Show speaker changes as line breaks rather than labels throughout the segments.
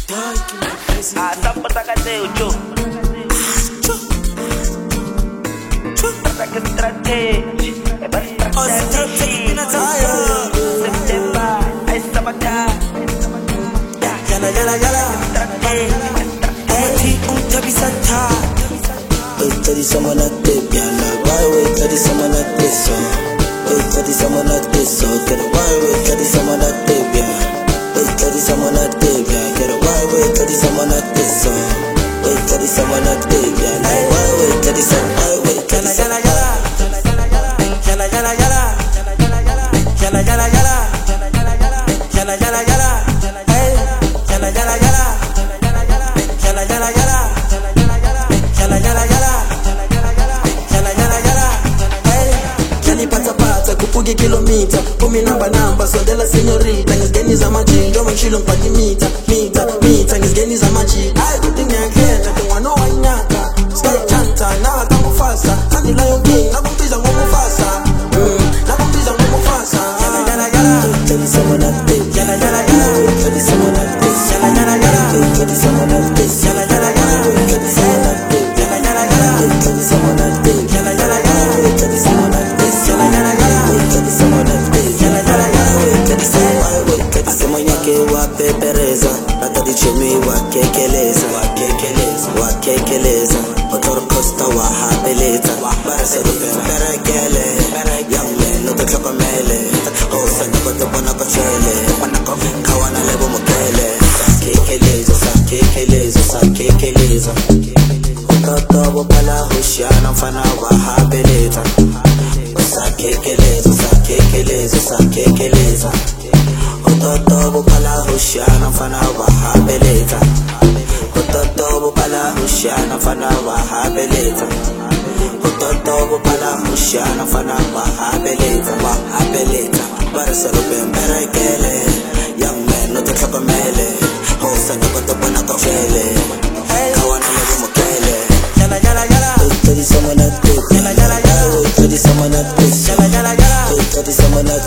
Sampai tak ada ujuk. Pakai strategi, strategi. September, I sama dah.
Yala Amati bisa tak. Tadi sama nak yala why tadi sama nak so. Tadi sama nak so. Kena why tadi sama nak tadi sama nak kena why tadi sama nak so. Tadi sama nak why tadi sama kupugi kilomita kumi namba sondela senyorita ngizigeni zamaji njengoba ngishilo ngiphatha mita ngizigeni zamaji hayi kudinga ngiyakhetha ngwana wanyaka sky chanta na kamufasa andila yonke nakumbiza ngomufasa nakumbiza ngomufasa tadi sama nak tadi sama nak tadi sama nak Pereza, hata dichemi wakekeleza motor costa wahabeleza barasa ruperekele young man no toka mele hosa nikoto bona kochele kawana lebo mokele sakekeleza utoto bala hushana mfana wahabeleza sakekeleza Utoto bukala hushana mfana wahabeleza Utoto bukala hushana mfana wahabeleza Utoto bukala hushana mfana wahabeleza Barasa rupembere kele young man no toka mele hosa nikoto bona kochele kawana lebo mokele tadi sama nak tadi sama nak tadi sama nak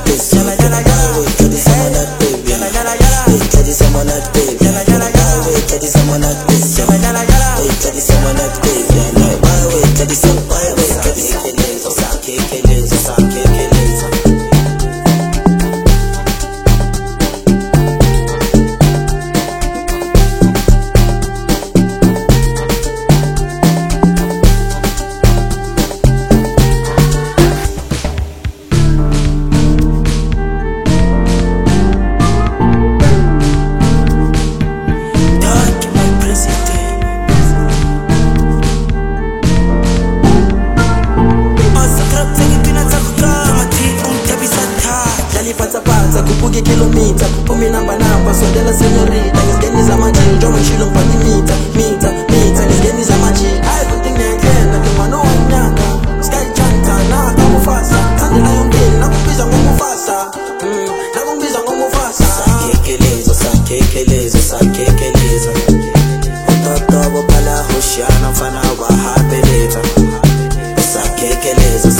kupugi kilomita kumi namba sondela senyorita ngizigeni zamaji njengoba ngishilo ngiphatha mita ngizigeni zamaji hayi kudinga ngiyakhetha ngwana wanyaka sky chanta na kamufasa andila yonke nakumbiza ngomufasa sakekeleza utoto bukala hushana mfana wahabeleza sakekeleza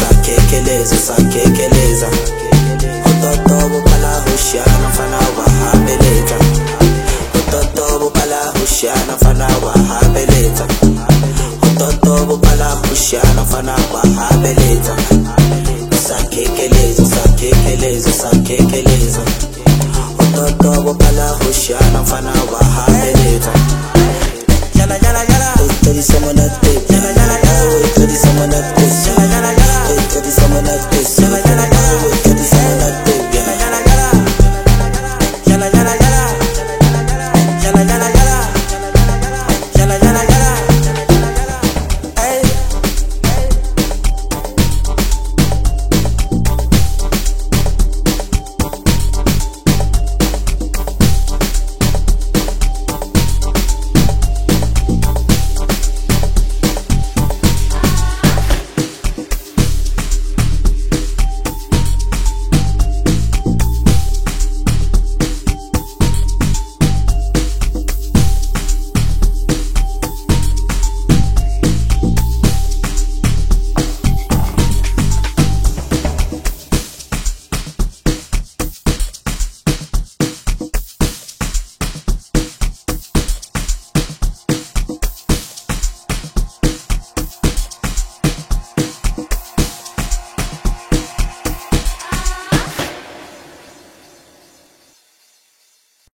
Utoto bukala hushana mfana wahabeleza Utoto bukala hushana mfana wahabeleza Utoto bukala hushana mfana wahabeleza sakekeleza Utoto bukala hushana mfana wahabeleza Tadi sama nak